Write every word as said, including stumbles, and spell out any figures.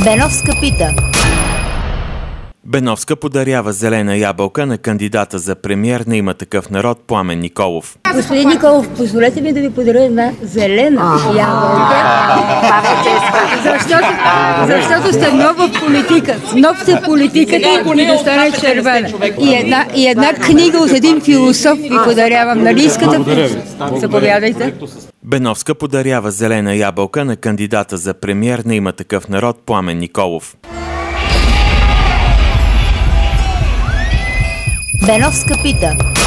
Беновска пита. Беновска подарява зелена ябълка на кандидата за премиер на Има такъв народ Пламен Николов. Господин Николов, позволете ми да ви подаря една зелена ябълка. Защото, защото сте нов в политика. Нов сте в политиката и да стане червена. И една, и една книга от един философ ви подарявам. Нали искате? Заповядайте. Беновска подарява зелена ябълка на кандидата за премиер на Има такъв народ Пламен Николов. Беновска пита.